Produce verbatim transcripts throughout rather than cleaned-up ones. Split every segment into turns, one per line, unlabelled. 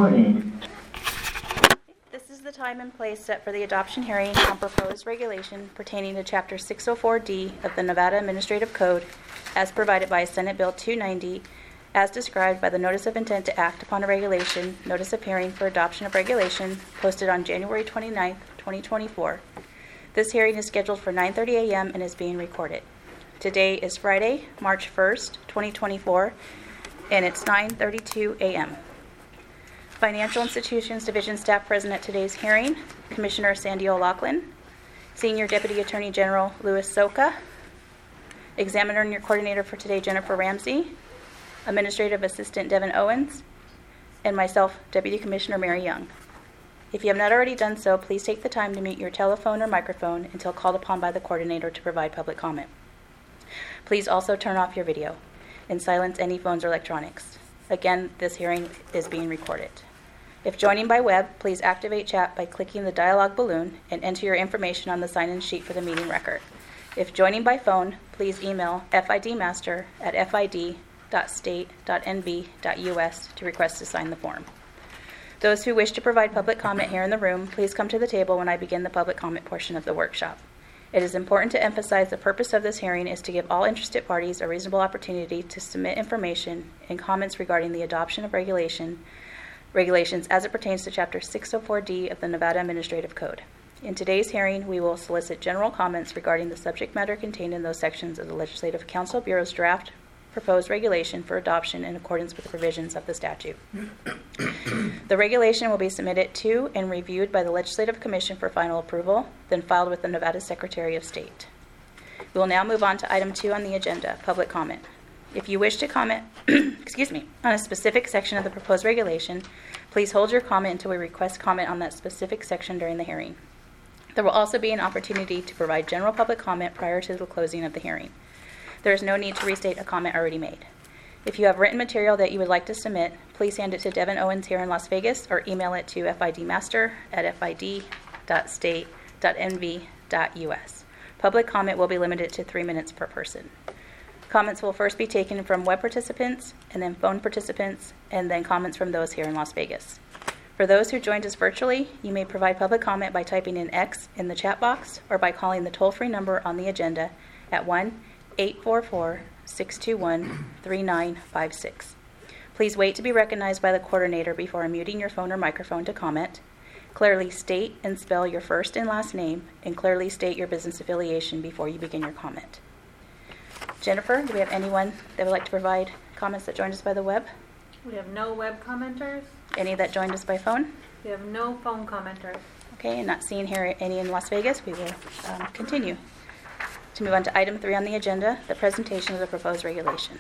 morning.
This is the time and place set for the adoption hearing on proposed regulation pertaining to Chapter six oh four D of the Nevada Administrative Code as provided by Senate Bill two ninety, as described by the Notice of Intent to Act upon a Regulation, Notice of Hearing for Adoption of Regulation, posted on January twenty-ninth, twenty twenty-four. This hearing is scheduled for nine thirty a.m. and is being recorded. Today is Friday, March first, twenty twenty-four, and it's nine thirty-two a.m. Financial Institutions Division staff present at today's hearing: Commissioner Sandy O'Loughlin, Senior Deputy Attorney General Louis Soka, Examiner and your coordinator for today Jennifer Ramsey, Administrative Assistant Devin Owens, and myself, Deputy Commissioner Mary Young. If you have not already done so, please take the time to mute your telephone or microphone until called upon by the coordinator to provide public comment. Please also turn off your video and silence any phones or electronics. Again, this hearing is being recorded. If joining by web, please activate chat by clicking the dialog balloon and enter your information on the sign-in sheet for the meeting record. If joining by phone, please email fidmaster at fid dot state dot n b dot u s to request to sign the form. Those who wish to provide public comment here in the room, please come to the table when I begin the public comment portion of the workshop. It is important to emphasize the purpose of this hearing is to give all interested parties a reasonable opportunity to submit information and comments regarding the adoption of regulation, regulations as it pertains to Chapter six oh four D of the Nevada Administrative Code. In today's hearing, we will solicit general comments regarding the subject matter contained in those sections of the Legislative Council Bureau's draft proposed regulation for adoption in accordance with the provisions of the statute. The regulation will be submitted to and reviewed by the Legislative Commission for final approval, then filed with the Nevada Secretary of State. We will now move on to item two on the agenda, public comment. If you wish to comment, excuse me, on a specific section of the proposed regulation, please hold your comment until we request comment on that specific section during the hearing. There will also be an opportunity to provide general public comment prior to the closing of the hearing. There is no need to restate a comment already made. If you have written material that you would like to submit, please hand it to Devin Owens here in Las Vegas or email it to fidmaster at fid dot state dot n v dot u s. Public comment will be limited to three minutes per person. Comments will first be taken from web participants and then phone participants, and then comments from those here in Las Vegas. For those who joined us virtually, you may provide public comment by typing in X in the chat box or by calling the toll-free number on the agenda at one eight four four, six two one, three nine five six. Please wait to be recognized by the coordinator before unmuting your phone or microphone to comment. Clearly state and spell your first and last name, and clearly state your business affiliation before you begin your comment. Jennifer, do we have anyone that would like to provide comments that joined us by the web?
We have no web commenters.
Any that joined us by phone?
We have no phone commenters. Okay,
and not seeing here any in Las Vegas, we will um, continue. To move on to item three on the agenda, the presentation of the proposed regulation.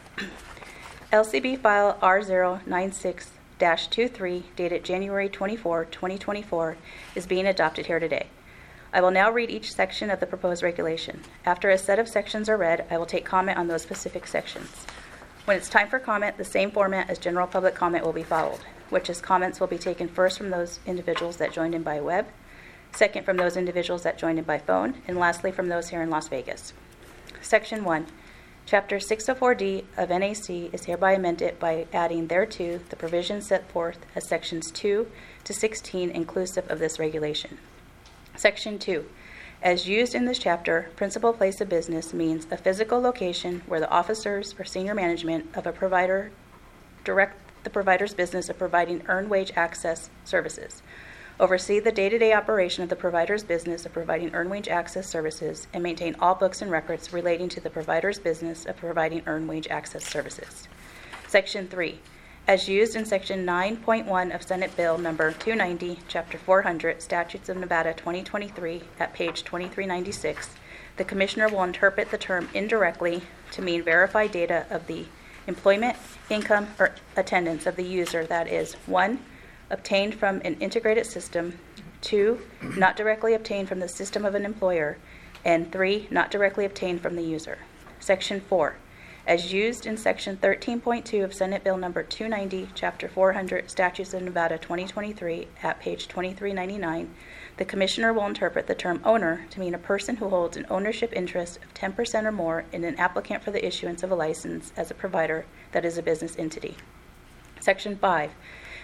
L C B file R zero nine six dash twenty-three dated January twenty-fourth, twenty twenty-four is being adopted here today. I will now read each section of the proposed regulation. After a set of sections are read, I will take comment on those specific sections. When it's time for comment, the same format as general public comment will be followed, which is comments will be taken first from those individuals that joined in by web, second from those individuals that joined in by phone, and lastly from those here in Las Vegas. Section one. Chapter six oh four D of N A C is hereby amended by adding thereto the provisions set forth as sections two to sixteen inclusive of this regulation. Section two. As used in this chapter, principal place of business means a physical location where the officers or senior management of a provider direct the provider's business of providing earned wage access services, oversee the day-to-day operation of the provider's business of providing earned wage access services, and maintain all books and records relating to the provider's business of providing earned wage access services. Section three. As used in Section nine point one of Senate Bill Number two ninety, Chapter four hundred, Statutes of Nevada twenty twenty-three, at page twenty-three ninety-six, the Commissioner will interpret the term indirectly to mean verified data of the employment, income, or attendance of the user that is, one, obtained from an integrated system, two, not directly obtained from the system of an employer, and three, not directly obtained from the user. Section four. As used in Section thirteen point two of Senate Bill Number two ninety, Chapter four hundred, Statutes of Nevada twenty twenty-three, at page twenty-three ninety-nine, the Commissioner will interpret the term owner to mean a person who holds an ownership interest of ten percent or more in an applicant for the issuance of a license as a provider that is a business entity. Section five.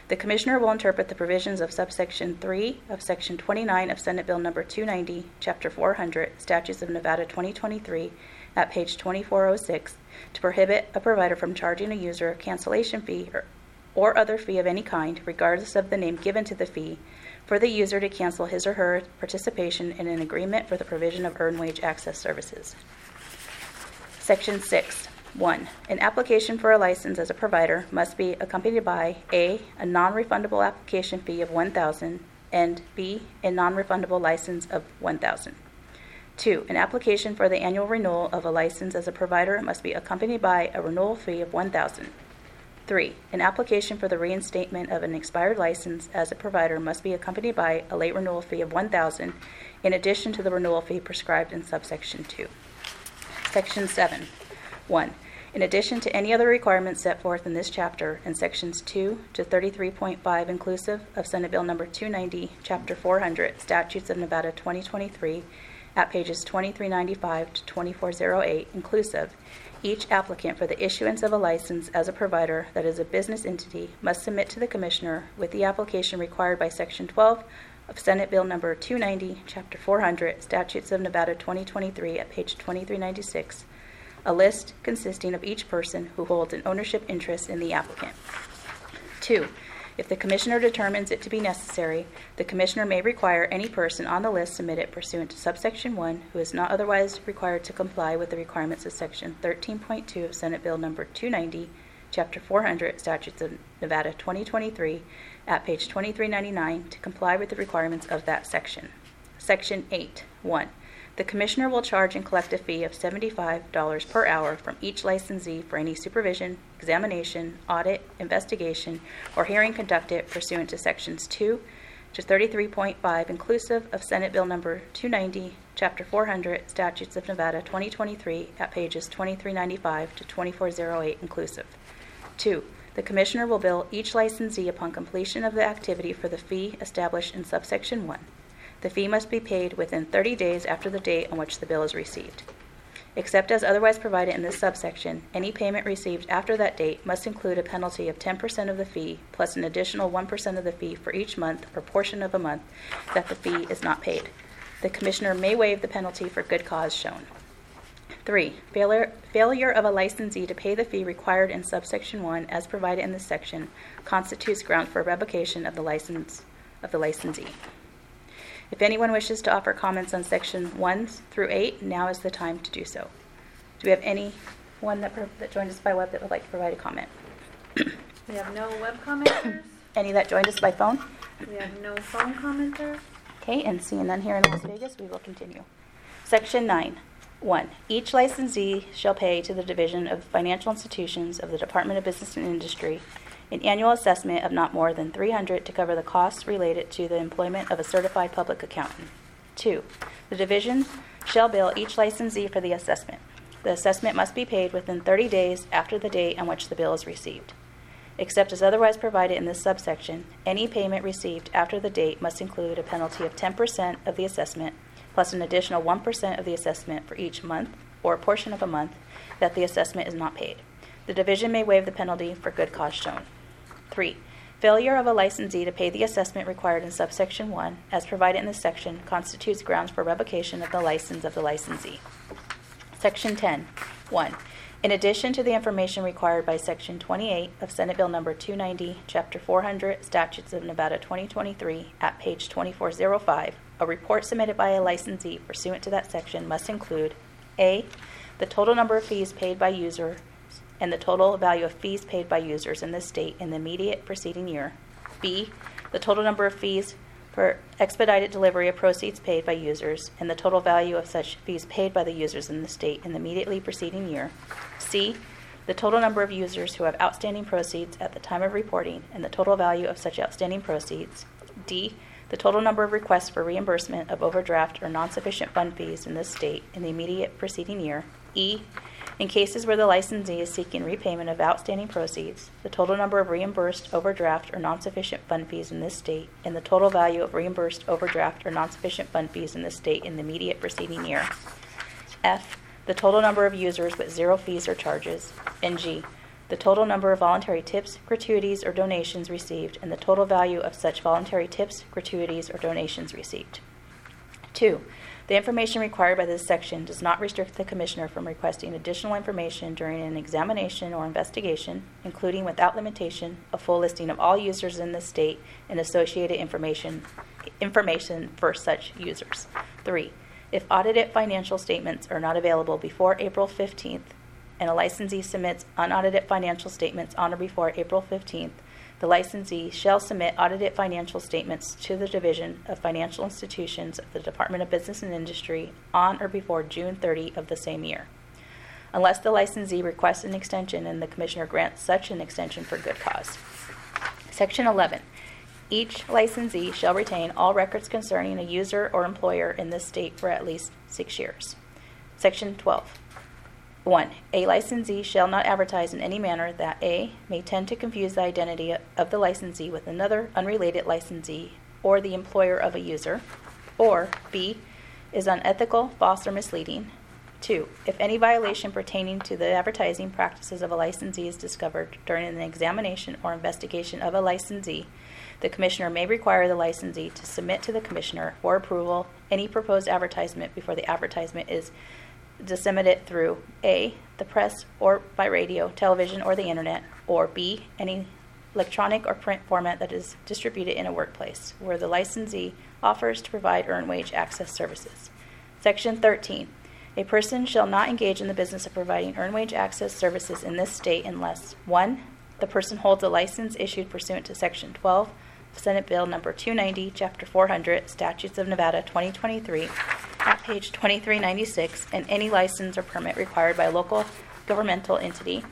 The Commissioner will interpret the provisions of subsection three of Section twenty-nine of Senate Bill Number two ninety, Chapter four hundred, Statutes of Nevada twenty twenty-three, at page twenty-four oh six, to prohibit a provider from charging a user a cancellation fee or, or other fee of any kind, regardless of the name given to the fee, for the user to cancel his or her participation in an agreement for the provision of earned wage access services. Section six. one. An application for a license as a provider must be accompanied by A. a non-refundable application fee of one thousand dollars and B. a non-refundable license of one thousand dollars. two. An application for the annual renewal of a license as a provider must be accompanied by a renewal fee of one thousand dollars. three. An application for the reinstatement of an expired license as a provider must be accompanied by a late renewal fee of one thousand dollars in addition to the renewal fee prescribed in subsection two. Section seven. one. In addition to any other requirements set forth in this chapter and sections two to thirty-three point five inclusive of Senate Bill Number two ninety, Chapter four hundred, Statutes of Nevada twenty twenty-three, at pages twenty-three ninety-five to twenty-four oh eight inclusive, each applicant for the issuance of a license as a provider that is a business entity must submit to the Commissioner with the application required by Section twelve of Senate Bill Number two ninety, Chapter four hundred, Statutes of Nevada twenty twenty-three, at page twenty-three ninety-six, a list consisting of each person who holds an ownership interest in the applicant. two. If the Commissioner determines it to be necessary, the Commissioner may require any person on the list submitted pursuant to subsection one who is not otherwise required to comply with the requirements of Section thirteen point two of Senate Bill Number two ninety, Chapter four hundred, Statutes of Nevada twenty twenty-three, at page twenty-three ninety-nine, to comply with the requirements of that section. Section eight. one. The Commissioner will charge and collect a fee of seventy-five dollars per hour from each licensee for any supervision, examination, audit, investigation, or hearing conducted pursuant to Sections two to thirty-three point five inclusive of Senate Bill Number two ninety, Chapter four hundred, Statutes of Nevada twenty twenty-three, at pages twenty-three ninety-five to twenty-four oh eight inclusive. two. The Commissioner will bill each licensee upon completion of the activity for the fee established in subsection one. The fee must be paid within thirty days after the date on which the bill is received. Except as otherwise provided in this subsection, any payment received after that date must include a penalty of ten percent of the fee plus an additional one percent of the fee for each month or portion of a month that the fee is not paid. The Commissioner may waive the penalty for good cause shown. three. Failure, failure of a licensee to pay the fee required in subsection one as provided in this section constitutes ground for revocation of the license of the licensee. If anyone wishes to offer comments on section one through eight, now is the time to do so. Do we have anyone that, that joined us by web that would like to provide a comment?
We have no web commenters.
Any that joined us by phone?
We have no phone commenters.
Okay, and seeing none here in Las Vegas, we will continue. Section nine. one. Each licensee shall pay to the Division of Financial Institutions of the Department of Business and Industry an annual assessment of not more than three hundred dollars to cover the costs related to the employment of a certified public accountant. two. The division shall bill each licensee for the assessment. The assessment must be paid within thirty days after the date on which the bill is received. Except as otherwise provided in this subsection, any payment received after the date must include a penalty of ten percent of the assessment plus an additional one percent of the assessment for each month or a portion of a month that the assessment is not paid. The division may waive the penalty for good cause shown. three. Failure of a licensee to pay the assessment required in subsection one, as provided in this section, constitutes grounds for revocation of the license of the licensee. Section ten. one. In addition to the information required by Section twenty-eight of Senate Bill Number two ninety, Chapter four hundred, Statutes of Nevada twenty twenty-three, at page twenty-four oh five, a report submitted by a licensee pursuant to that section must include A. The total number of fees paid by user and the total value of fees paid by users in this state in the immediate preceding year. B. The total number of fees for expedited delivery of proceeds paid by users and the total value of such fees paid by the users in the state in the immediately preceding year. C. The total number of users who have outstanding proceeds at the time of reporting and the total value of such outstanding proceeds. D. The total number of requests for reimbursement of overdraft or non-sufficient fund fees in this state in the immediate preceding year. E. In cases where the licensee is seeking repayment of outstanding proceeds, the total number of reimbursed overdraft or non-sufficient fund fees in this state and the total value of reimbursed overdraft or non-sufficient fund fees in this state in the immediate preceding year. F. The total number of users with zero fees or charges. And G. the total number of voluntary tips, gratuities, or donations received, and the total value of such voluntary tips, gratuities, or donations received. Two, the information required by this section does not restrict the Commissioner from requesting additional information during an examination or investigation, including without limitation a full listing of all users in the state and associated information, information for such users. Three, if audited financial statements are not available before April fifteenth and a licensee submits unaudited financial statements on or before April fifteenth, the licensee shall submit audited financial statements to the Division of Financial Institutions of the Department of Business and Industry on or before June thirtieth of the same year, unless the licensee requests an extension and the Commissioner grants such an extension for good cause. Section eleven. Each licensee shall retain all records concerning a user or employer in this state for at least six years. Section twelve. one. A licensee shall not advertise in any manner that A. may tend to confuse the identity of the licensee with another unrelated licensee or the employer of a user, or B. is unethical, false, or misleading. two. If any violation pertaining to the advertising practices of a licensee is discovered during an examination or investigation of a licensee, the Commissioner may require the licensee to submit to the Commissioner for approval any proposed advertisement before the advertisement is disseminated through A. the press or by radio, television, or the internet, or B. any electronic or print format that is distributed in a workplace where the licensee offers to provide earned wage access services. Section thirteen. A person shall not engage in the business of providing earned wage access services in this state unless one. The person holds a license issued pursuant to Section twelve Senate Bill Number two ninety, Chapter four hundred, Statutes of Nevada, twenty twenty-three, at page twenty-three ninety-six, and any license or permit required by a local governmental entity.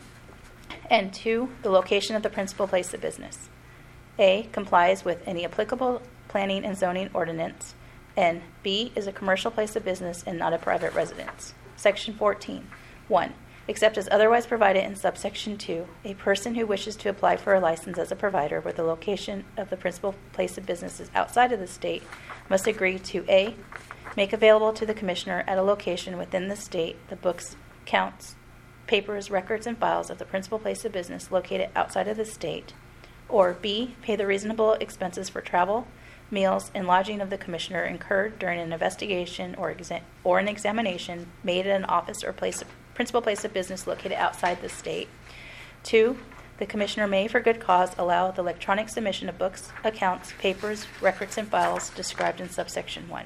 And two, the location of the principal place of business. A, complies with any applicable planning and zoning ordinance, and B, is a commercial place of business and not a private residence. Section fourteen. one. Except as otherwise provided in subsection two, a person who wishes to apply for a license as a provider where the location of the principal place of business is outside of the state must agree to A, make available to the Commissioner at a location within the state the books, counts, papers, records, and files of the principal place of business located outside of the state, or B, pay the reasonable expenses for travel, meals, and lodging of the Commissioner incurred during an investigation or, exa- or an examination made at an office or place of principal place of business located outside the state. Two, the Commissioner may, for good cause, allow the electronic submission of books, accounts, papers, records, and files described in subsection one.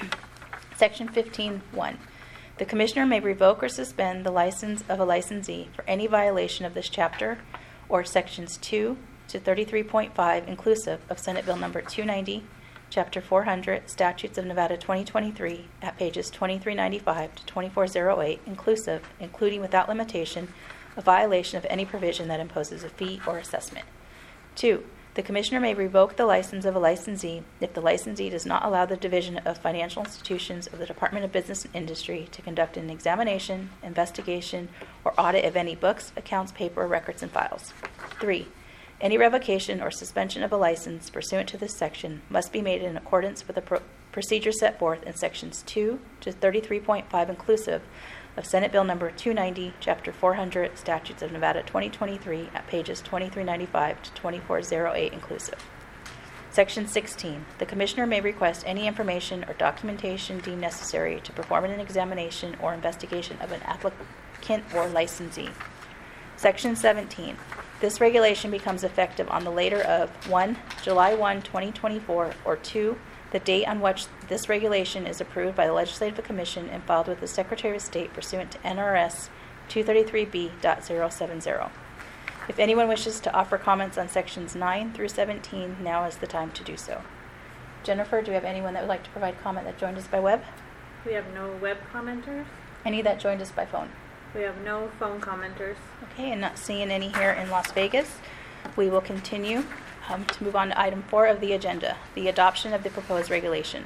Section fifteen one. The Commissioner may revoke or suspend the license of a licensee for any violation of this chapter or sections two to thirty-three point five inclusive of Senate Bill Number two ninety, Chapter four hundred, Statutes of Nevada twenty twenty-three, at pages twenty-three ninety-five to twenty-four oh eight, inclusive, including without limitation, a violation of any provision that imposes a fee or assessment. Two, the Commissioner may revoke the license of a licensee if the licensee does not allow the Division of Financial Institutions of the Department of Business and Industry to conduct an examination, investigation, or audit of any books, accounts, paper, records, and files. Three, any revocation or suspension of a license pursuant to this section must be made in accordance with the pro- procedure set forth in sections two to thirty-three point five inclusive of Senate Bill Number two ninety, Chapter four hundred, Statutes of Nevada twenty twenty-three, at pages twenty-three ninety-five to twenty-four oh eight inclusive. Section sixteen. The Commissioner may request any information or documentation deemed necessary to perform an examination or investigation of an applicant or licensee. Section seventeen. This regulation becomes effective on the later of one. July first, twenty twenty-four, or two. The date on which this regulation is approved by the Legislative Commission and filed with the Secretary of State pursuant to N R S two thirty-three B point zero seven zero. If anyone wishes to offer comments on sections nine through seventeen, now is the time to do so. Jennifer, do we have anyone that would like to provide comment that joined us by web?
We have no web commenters.
Any that joined us by phone?
We have no phone commenters.
Okay, and not seeing any here in Las Vegas, we will continue um, to move on to item four of the agenda, the adoption of the proposed regulation.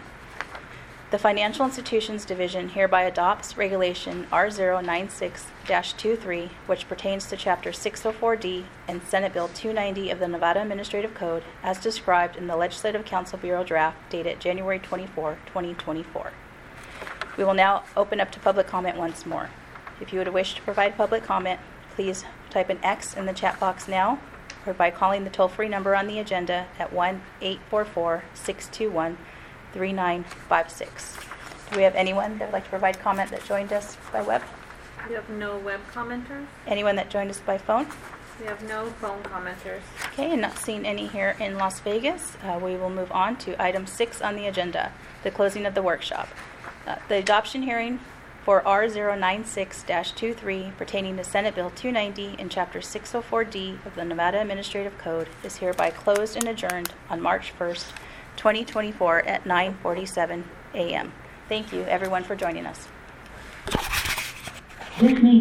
The Financial Institutions Division hereby adopts Regulation R zero nine six dash twenty-three, which pertains to Chapter six oh four D and Senate Bill two ninety of the Nevada Administrative Code, as described in the Legislative Council Bureau draft dated January twenty-fourth, twenty twenty-four. We will now open up to public comment once more. If you would wish to provide public comment, please type an X in the chat box now or by calling the toll-free number on the agenda at one eight four four, six two one, three nine five six. Do we have anyone that would like to provide comment that joined us by web?
We have no web commenters.
Anyone that joined us by phone?
We have no phone commenters.
Okay, and not seeing any here in Las Vegas, uh, we will move on to item six on the agenda, the closing of the workshop. Uh, the adoption hearing for R zero nine six dash twenty-three pertaining to Senate Bill two ninety and Chapter six oh four D of the Nevada Administrative Code is hereby closed and adjourned on March first, twenty twenty-four at nine forty-seven a m Thank you, everyone, for joining us.
This meeting